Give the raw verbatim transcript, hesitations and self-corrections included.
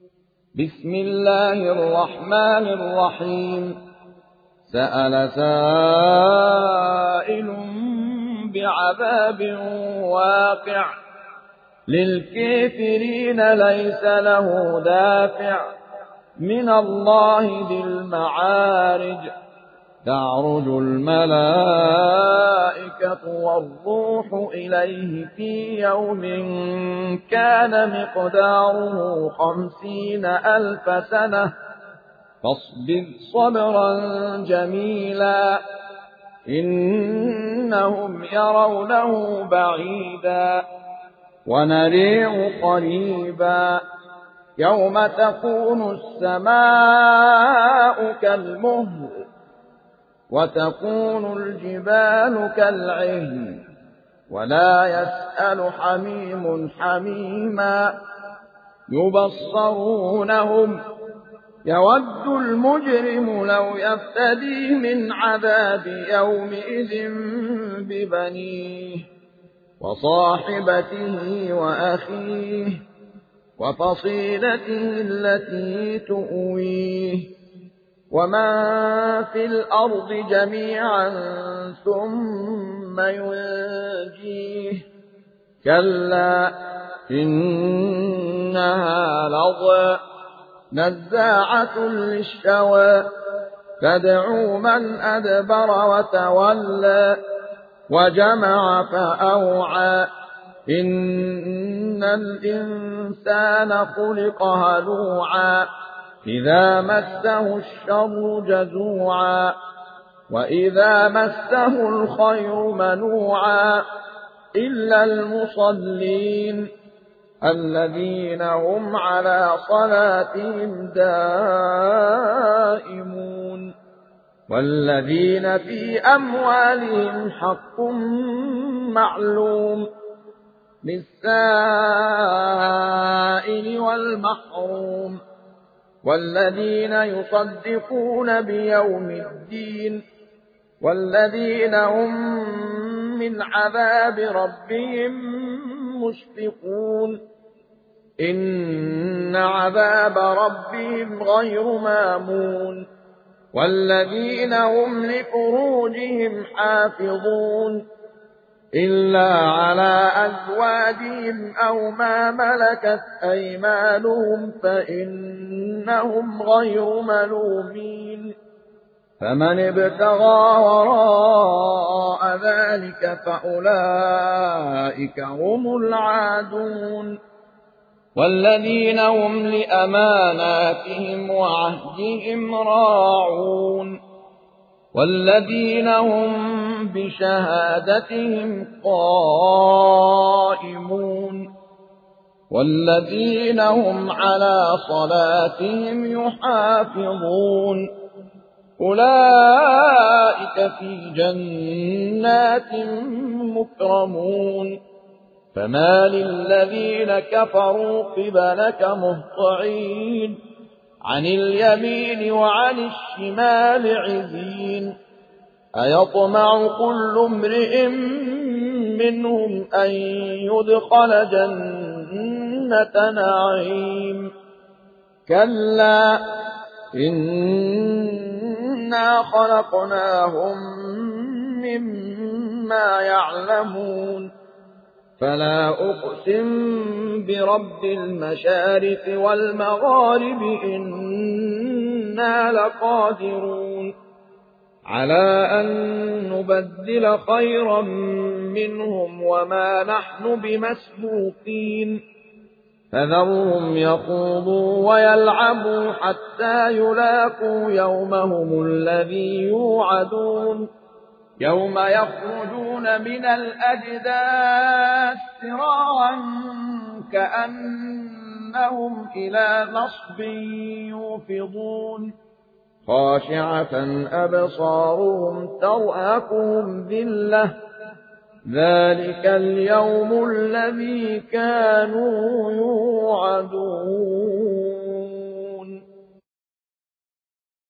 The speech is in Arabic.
بسم الله الرحمن الرحيم سأل سائل بعذاب واقع للكافرين ليس له دافع من الله ذي المعارج تعرج الملائكة والروح إليه في يوم كان مقداره خمسين ألف سنة فاصبر صبرا جميلا إنهم يرونه بعيدا ونريه قريبا يوم تكون السماء كالمهل وتكون الجبال كالعهن ولا يسأل حميم حميما يبصرونهم يود المجرم لو يفتدي من عذاب يومئذ ببنيه وصاحبته وأخيه وفصيلته التي تؤويه ومن في الأرض جميعا ثم ينجيه كلا إنها لظى نزاعة للشوى تدعو من أدبر وتولى وجمع فأوعى إن الإنسان خلق هلوعا إذا مسه الشر جزوعا وإذا مسه الخير منوعا إلا المصلين الذين هم على صلاتهم دائمون والذين في أموالهم حق معلوم للسائل والمحروم والذين يصدقون بيوم الدين والذين هم من عذاب ربهم مشفقون إن عذاب ربهم غير مامون والذين هم لفروجهم حافظون إلا على أزواجهم أو ما ملكت أيمانهم فإنهم غير ملومين فمن ابتغى وراء ذلك فأولئك هم العادون والذين هم لأماناتهم وعهدهم راعون والذين هم بشهادتهم قائمون والذين هم على صلاتهم يحافظون أولئك في جنات مكرمون فما للذين كفروا قبلك مهطعين عن اليمين وعن الشمال عزين أيطمع كل امرئ منهم أن يدخل جنة نعيم كلا إنا خلقناهم مما يعلمون فلا أقسم برب المشارق والمغارب إنا لقادرون على أن نبدل خيرا منهم وما نحن بمسبوقين فذرهم يخوضوا ويلعبوا حتى يلاقوا يومهم الذي يوعدون يوم يخرجون من الأجداث سراعا كأنهم إلى نصب يوفضون خاشعة أبصارهم ترهقهم ذلة ذلك اليوم الذي كانوا يوعدون